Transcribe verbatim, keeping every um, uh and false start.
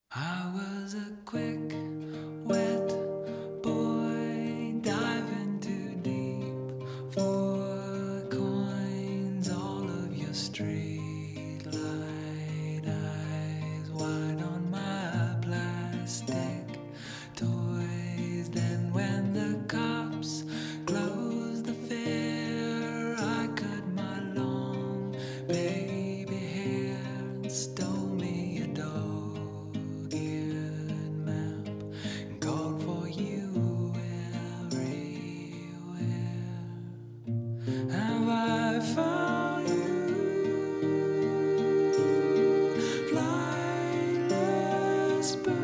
I was a quick, wet boy diving too deep for coins. All of your street light eyes wide on my plastic toys. Then when the cops closed the fair, I cut my long baby hair and stole me a dog-eared map and called for you everywhere. Have I found you, flightless bird?